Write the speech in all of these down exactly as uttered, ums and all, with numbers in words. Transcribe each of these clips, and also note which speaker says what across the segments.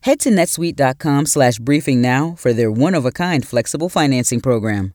Speaker 1: Head to netsuite.com slash briefing now for their one-of-a-kind flexible financing program.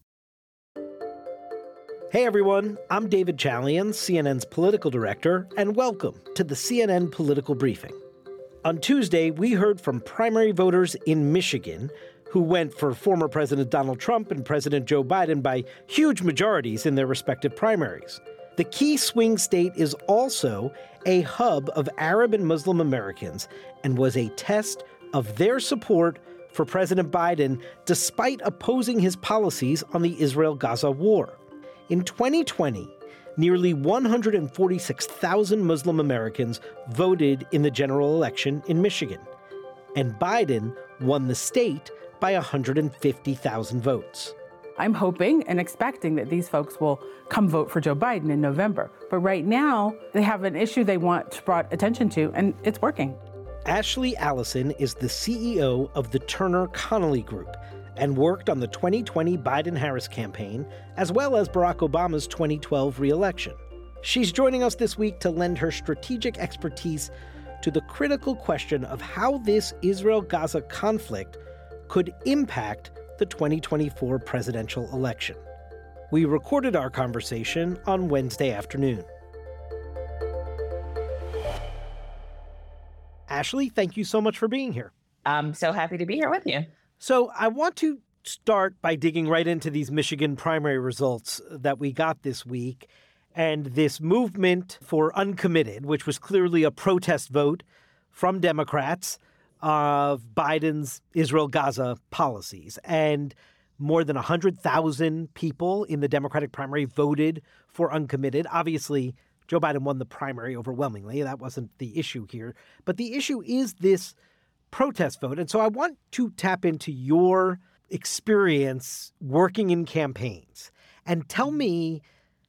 Speaker 2: Hey everyone, I'm David Chalian, C N N's political director, and welcome to the C N N Political Briefing. On Tuesday, we heard from primary voters in Michigan who went for former President Donald Trump and President Joe Biden by huge majorities in their respective primaries. The key swing state is also a hub of Arab and Muslim Americans and was a test of their support for President Biden despite opposing his policies on the Israel-Gaza war. In twenty twenty, nearly one hundred forty-six thousand Muslim Americans voted in the general election in Michigan, and Biden won the state by one hundred fifty thousand votes.
Speaker 3: I'm hoping and expecting that these folks will come vote for Joe Biden in November. But right now, they have an issue they want brought attention to, and it's working.
Speaker 2: Ashley Allison is the C E O of the Turner Connolly Group and worked on the twenty twenty Biden-Harris campaign, as well as Barack Obama's twenty twelve re-election. She's joining us this week to lend her strategic expertise to the critical question of how this Israel-Gaza conflict could impact the twenty twenty-four presidential election. We recorded our conversation on Wednesday afternoon. Ashley, thank you so much for being here.
Speaker 4: I'm so happy to be here with you.
Speaker 2: So I want to start by digging right into these Michigan primary results that we got this week and this movement for uncommitted, which was clearly a protest vote from Democrats of Biden's Israel-Gaza policies. And more than one hundred thousand people in the Democratic primary voted for uncommitted. Obviously, Joe Biden won the primary overwhelmingly. That wasn't the issue here. But the issue is this protest vote. And so I want to tap into your experience working in campaigns and tell me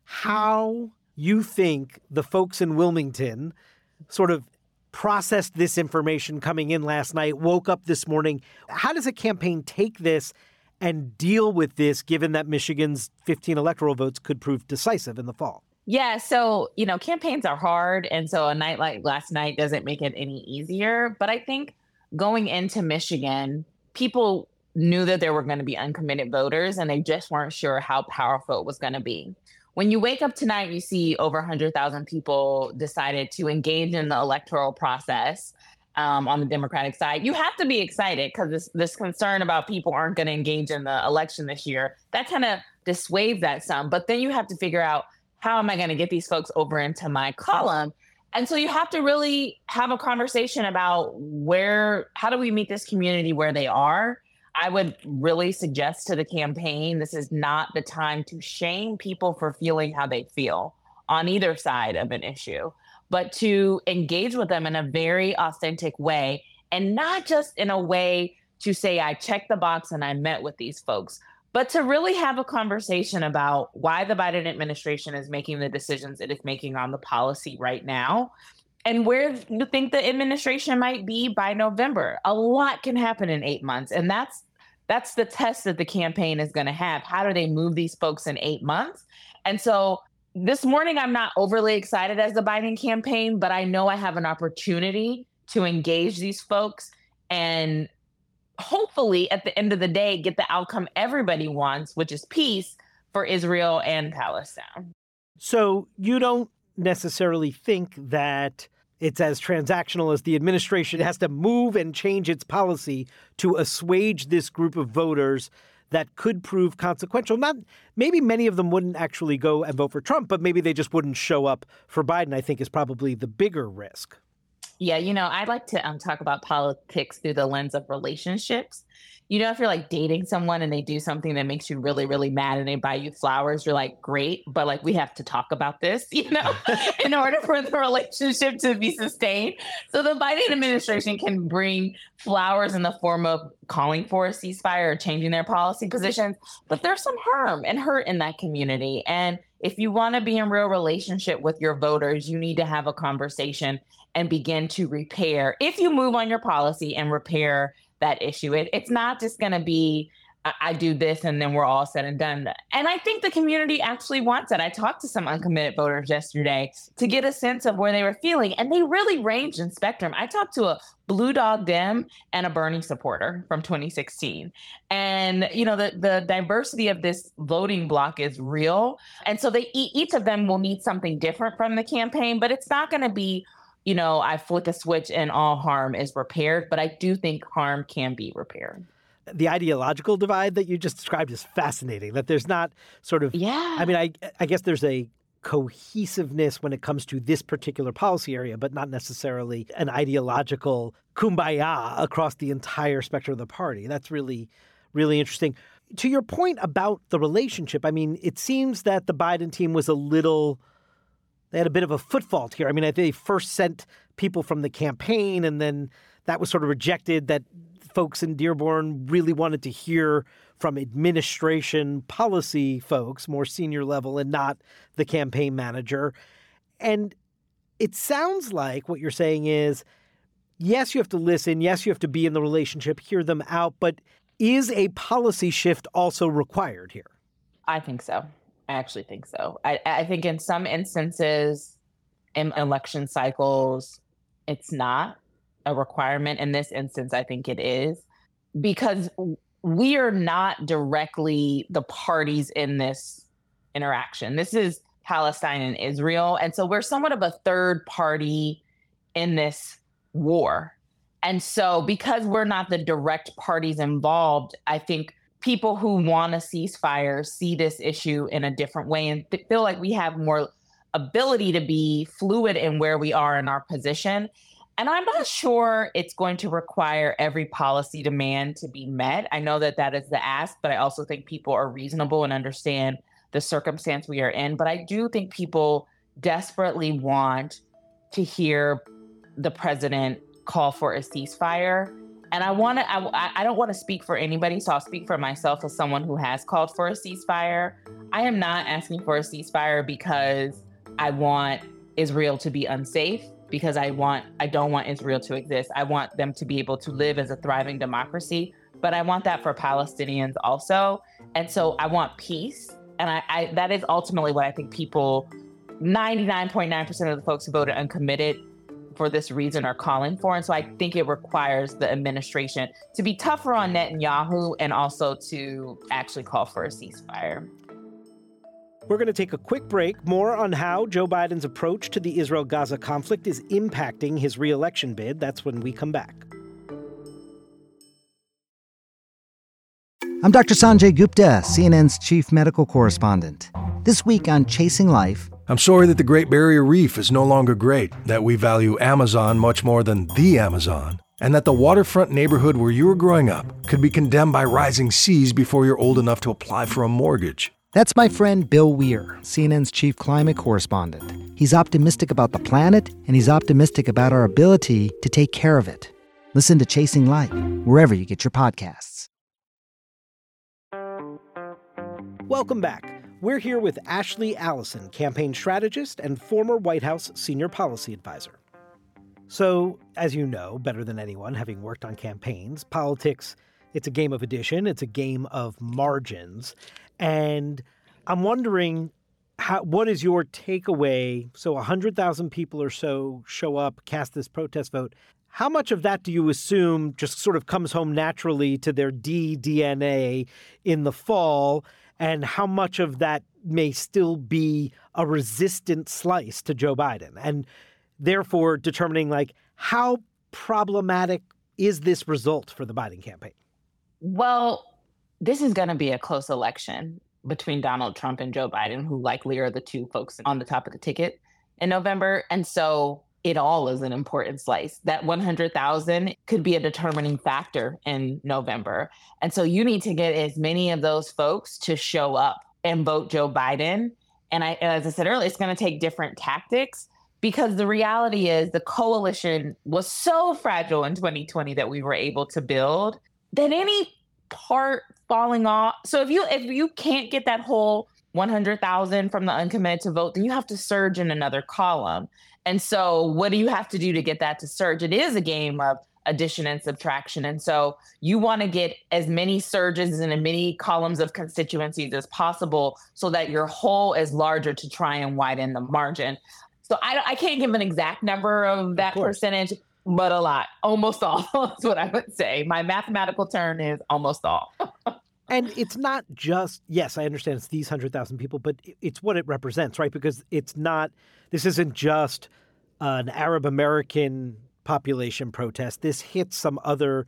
Speaker 2: how you think the folks in Wilmington sort of processed this information coming in last night, woke up this morning. How does a campaign take this and deal with this, given that Michigan's fifteen electoral votes could prove decisive in the fall?
Speaker 4: Yeah, so, you know, campaigns are hard. And so a night like last night doesn't make it any easier. But I think going into Michigan, people knew that there were going to be uncommitted voters, and they just weren't sure how powerful it was going to be. When you wake up tonight, you see over one hundred thousand people decided to engage in the electoral process um, on the Democratic side. You have to be excited because this, this concern about people aren't going to engage in the election this year, that kind of dissuades that some. But then you have to figure out, how am I going to get these folks over into my column? And so you have to really have a conversation about where, how do we meet this community where they are? I would really suggest to the campaign, this is not the time to shame people for feeling how they feel on either side of an issue, but to engage with them in a very authentic way, and not just in a way to say, I checked the box and I met with these folks, but to really have a conversation about why the Biden administration is making the decisions it is making on the policy right now, and where you think the administration might be by November. A lot can happen in eight months. And that's that's the test that the campaign is going to have. How do they move these folks in eight months? And so this morning, I'm not overly excited as the Biden campaign, but I know I have an opportunity to engage these folks and hopefully at the end of the day, get the outcome everybody wants, which is peace for Israel and Palestine.
Speaker 2: So you don't necessarily think that it's as transactional as the administration has to move and change its policy to assuage this group of voters that could prove consequential. Not maybe many of them wouldn't actually go and vote for Trump, but maybe they just wouldn't show up for Biden, I think is probably the bigger risk.
Speaker 4: Yeah, you know, I like to um, talk about politics through the lens of relationships. You know, if you're like dating someone and they do something that makes you really, really mad and they buy you flowers, you're like, great, but like, we have to talk about this, you know, in order for the relationship to be sustained. So the Biden administration can bring flowers in the form of calling for a ceasefire or changing their policy positions, but there's some harm and hurt in that community. And if you want to be in real relationship with your voters, you need to have a conversation and begin to repair. If you move on your policy and repair that issue, it, it's not just going to be I, I do this and then we're all said and done. And I think the community actually wants it. I talked to some uncommitted voters yesterday to get a sense of where they were feeling, and they really ranged in spectrum. I talked to a Blue Dog Dem and a Bernie supporter from twenty sixteen. And, you know, the, the diversity of this voting bloc is real. And so they each of them will need something different from the campaign, but it's not going to be, you know, I flick a switch and all harm is repaired. But I do think harm can be repaired.
Speaker 2: The ideological divide that you just described is fascinating, that there's not sort of,
Speaker 4: yeah.
Speaker 2: I mean, I, I guess there's a cohesiveness when it comes to this particular policy area, but not necessarily an ideological kumbaya across the entire spectrum of the party. That's really, really interesting. To your point about the relationship, I mean, it seems that the Biden team was a little, they had a bit of a foot fault here. I mean, they first sent people from the campaign, and then that was sort of rejected, that folks in Dearborn really wanted to hear from administration policy folks, more senior level, and not the campaign manager. And it sounds like what you're saying is, yes, you have to listen. Yes, you have to be in the relationship, hear them out. But is a policy shift also required here?
Speaker 4: I think so. I actually think so. I, I think in some instances, in election cycles, it's not a requirement. In this instance, I think it is, because we are not directly the parties in this interaction. This is Palestine and Israel. And so we're somewhat of a third party in this war. And so because we're not the direct parties involved, I think people who want a ceasefire see this issue in a different way and th- feel like we have more ability to be fluid in where we are in our position. And I'm not sure it's going to require every policy demand to be met. I know that that is the ask, but I also think people are reasonable and understand the circumstance we are in. But I do think people desperately want to hear the president call for a ceasefire. And I want to, I, I don't want to speak for anybody, so I'll speak for myself as someone who has called for a ceasefire. I am not asking for a ceasefire because I want Israel to be unsafe, because I want, I don't want Israel to exist. I want them to be able to live as a thriving democracy, but I want that for Palestinians also. And so I want peace. And I, I that is ultimately what I think people, ninety-nine point nine percent of the folks who voted uncommitted for this reason are calling for. And so I think it requires the administration to be tougher on Netanyahu and also to actually call for a ceasefire.
Speaker 2: We're going to take a quick break. More on how Joe Biden's approach to the Israel-Gaza conflict is impacting his re-election bid. That's when we come back.
Speaker 5: I'm Doctor Sanjay Gupta, C N N's chief medical correspondent. This week on Chasing Life...
Speaker 6: I'm sorry that the Great Barrier Reef is no longer great, that we value Amazon much more than the Amazon, and that the waterfront neighborhood where you were growing up could be condemned by rising seas before you're old enough to apply for a mortgage.
Speaker 5: That's my friend Bill Weir, C N N's chief climate correspondent. He's optimistic about the planet, and he's optimistic about our ability to take care of it. Listen to Chasing Light wherever you get your podcasts.
Speaker 2: Welcome back. We're here with Ashley Allison, campaign strategist and former White House senior policy advisor. So, as you know, better than anyone, having worked on campaigns, politics, it's a game of addition. It's a game of margins. And I'm wondering, how, what is your takeaway? So one hundred thousand people or so show up, cast this protest vote. How much of that do you assume just sort of comes home naturally to their D N A in the fall? And how much of that may still be a resistant slice to Joe Biden? And therefore determining, like, how problematic is this result for the Biden campaign?
Speaker 4: Well, this is going to be a close election between Donald Trump and Joe Biden, who likely are the two folks on the top of the ticket in November. And so it all is an important slice. That one hundred thousand could be a determining factor in November. And so you need to get as many of those folks to show up and vote Joe Biden. And I, as I said earlier, it's going to take different tactics, because the reality is the coalition was so fragile in twenty twenty that we were able to build that any part falling off. So if you if you can't get that whole one hundred thousand from the uncommitted to vote, then you have to surge in another column. And so what do you have to do to get that to surge? It is a game of addition and subtraction. And so you want to get as many surges and as many columns of constituencies as possible so that your whole is larger to try and widen the margin. So I, I can't give an exact number of that of percentage, but a lot, almost all is what I would say. My mathematical term is almost all.
Speaker 2: And it's not just, yes, I understand it's these one hundred thousand people, but it's what it represents, right? Because it's not, this isn't just an Arab American population protest. This hits some other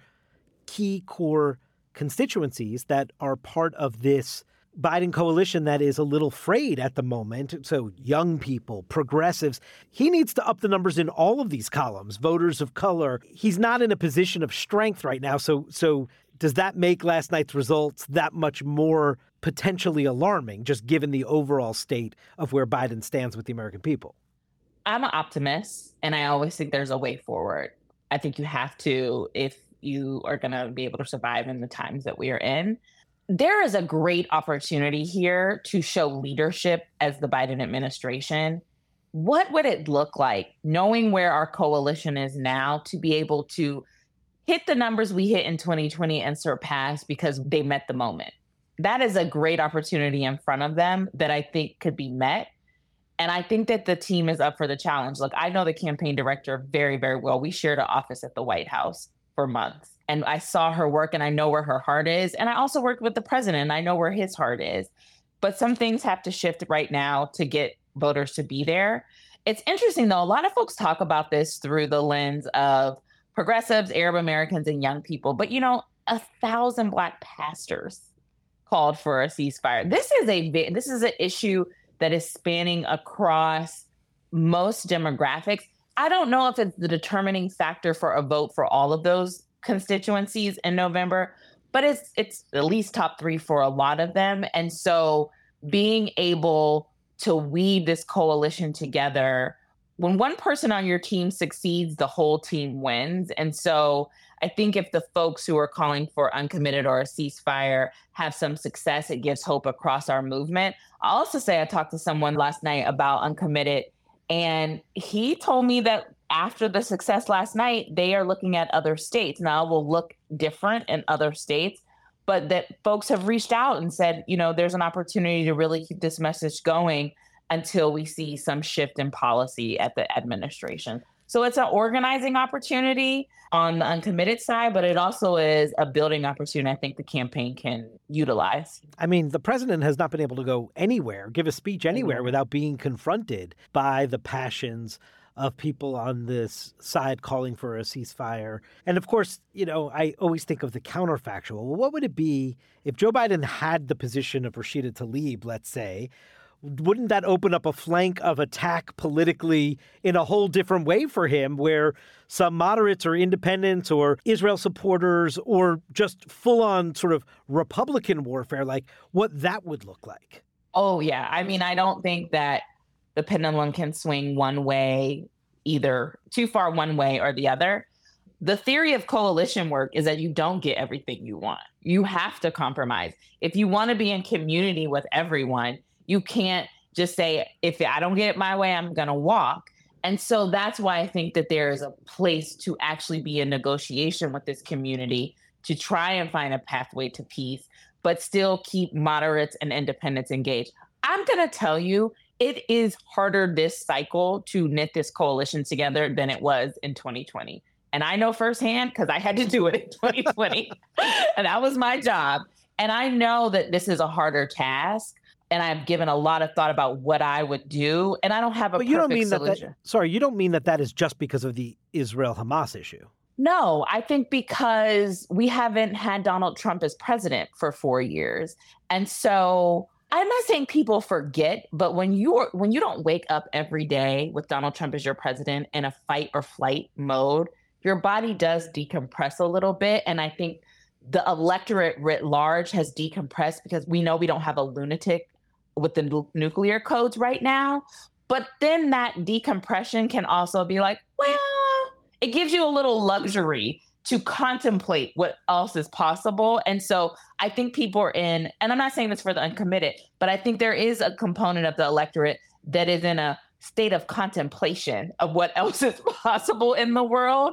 Speaker 2: key core constituencies that are part of this Biden coalition that is a little frayed at the moment. So young people, progressives, he needs to up the numbers in all of these columns, voters of color. He's not in a position of strength right now. So, so does that make last night's results that much more potentially alarming, just given the overall state of where Biden stands with the American people?
Speaker 4: I'm an optimist, and I always think there's a way forward. I think you have to, if you are going to be able to survive in the times that we are in. There is a great opportunity here to show leadership as the Biden administration. What would it look like, knowing where our coalition is now, to be able to hit the numbers we hit in twenty twenty and surpass because they met the moment? That is a great opportunity in front of them that I think could be met. And I think that the team is up for the challenge. Look, I know the campaign director very, very well. We shared an office at the White House for months. And I saw her work and I know where her heart is. And I also worked with the president and I know where his heart is. But some things have to shift right now to get voters to be there. It's interesting, though. A lot of folks talk about this through the lens of progressives, Arab Americans, and young people. But, you know, a thousand Black pastors called for a ceasefire. This is a this is an issue that is spanning across most demographics. I don't know if it's the determining factor for a vote for all of those constituencies in November, but it's it's at least top three for a lot of them. And so being able to weave this coalition together, when one person on your team succeeds, the whole team wins. And so I think if the folks who are calling for uncommitted or a ceasefire have some success, it gives hope across our movement. I'll also say I talked to someone last night about uncommitted, and he told me that after the success last night, they are looking at other states. Now it will look different in other states, but that folks have reached out and said, you know, there's an opportunity to really keep this message going until we see some shift in policy at the administration. So it's an organizing opportunity on the uncommitted side, but it also is a building opportunity I think the campaign can utilize.
Speaker 2: I mean, the president has not been able to go anywhere, give a speech anywhere mm-hmm. without being confronted by the passions of people on this side calling for a ceasefire. And of course, you know, I always think of the counterfactual. Well, what would it be if Joe Biden had the position of Rashida Tlaib, let's say? Wouldn't that open up a flank of attack politically in a whole different way for him, where some moderates or independents or Israel supporters or just full on sort of Republican warfare, like what that would look like?
Speaker 4: Oh, yeah. I mean, I don't think that the pendulum can swing one way, either too far one way or the other. The theory of coalition work is that you don't get everything you want. You have to compromise. If you want to be in community with everyone, you can't just say, if I don't get it my way, I'm going to walk. And so that's why I think that there is a place to actually be in negotiation with this community to try and find a pathway to peace, but still keep moderates and independents engaged. I'm going to tell you, it is harder this cycle to knit this coalition together than it was in twenty twenty. And I know firsthand because I had to do it in twenty twenty. And that was my job. And I know that this is a harder task. And I've given a lot of thought about what I would do. And I don't have a
Speaker 2: but you
Speaker 4: perfect
Speaker 2: don't mean
Speaker 4: solution.
Speaker 2: That that, sorry, you don't mean that that is just because of the Israel-Hamas issue.
Speaker 4: No, I think because we haven't had Donald Trump as president for four years. And so I'm not saying people forget, but when you are, when you don't wake up every day with Donald Trump as your president in a fight or flight mode, your body does decompress a little bit. And I think the electorate writ large has decompressed because we know we don't have a lunatic with the nu- nuclear codes right now. But then that decompression can also be like, well, it gives you a little luxury to contemplate what else is possible. And so I think people are in, and I'm not saying this for the uncommitted, but I think there is a component of the electorate that is in a state of contemplation of what else is possible in the world.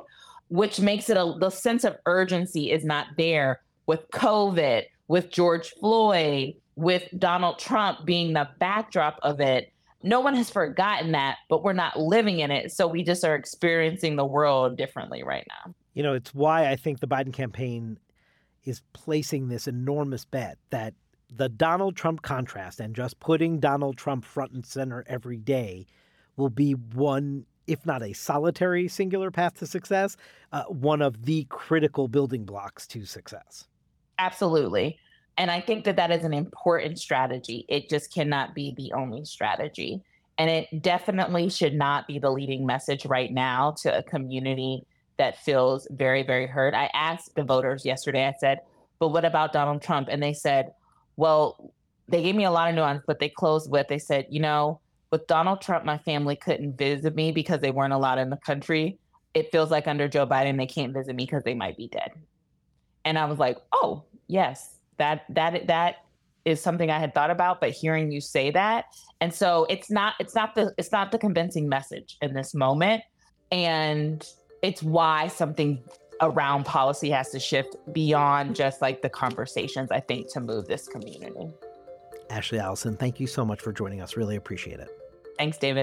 Speaker 4: which makes it a, the sense of urgency is not there with COVID, with George Floyd, with Donald Trump being the backdrop of it. No one has forgotten that, but we're not living in it. So we just are experiencing the world differently right now.
Speaker 2: You know, it's why I think the Biden campaign is placing this enormous bet that the Donald Trump contrast and just putting Donald Trump front and center every day will be one, if not a solitary singular path to success, uh, one of the critical building blocks to success.
Speaker 4: Absolutely. And I think that that is an important strategy. It just cannot be the only strategy. And it definitely should not be the leading message right now to a community that feels very, very hurt. I asked the voters yesterday, I said, but what about Donald Trump? And they said, well, they gave me a lot of nuance, but they closed with, they said, you know, with Donald Trump, my family couldn't visit me because they weren't allowed in the country. It feels like under Joe Biden, they can't visit me because they might be dead. And I was like, oh, yes, that that that is something I had thought about, but hearing you say that. And so it's not it's not the it's not the convincing message in this moment. And it's why something around policy has to shift beyond just like the conversations, I think, to move this community.
Speaker 2: Ashley Allison, thank you so much for joining us. Really appreciate it.
Speaker 4: Thanks, David.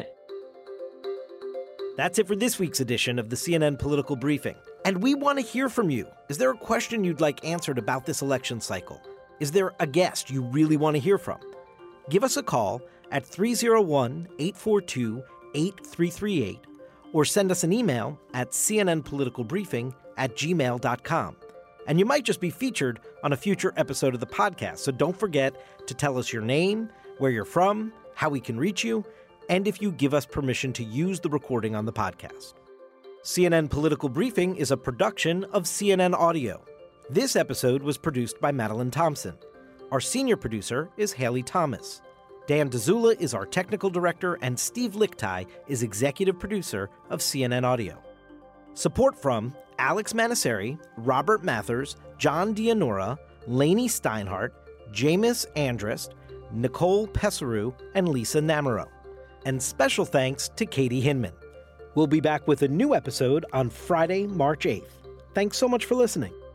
Speaker 2: That's it for this week's edition of the C N N Political Briefing. And we want to hear from you. Is there a question you'd like answered about this election cycle? Is there a guest you really want to hear from? Give us a call at three oh one, eight four two, eight three three eight or send us an email at cnnpoliticalbriefing at gmail dot com. And you might just be featured on a future episode of the podcast, so don't forget to tell us your name, where you're from, how we can reach you, and if you give us permission to use the recording on the podcast. C N N Political Briefing is a production of C N N Audio. This episode was produced by Madeline Thompson. Our senior producer is Haley Thomas. Dan Dzula is our technical director, and Steve Lichtai is executive producer of C N N Audio. Support from Alex Manasseri, Robert Mathers, John Dianora, Lainey Steinhardt, Jameis Andrist, Nicole Pesaru, and Lisa Namaro. And special thanks to Katie Hinman. We'll be back with a new episode on Friday, March eighth. Thanks so much for listening.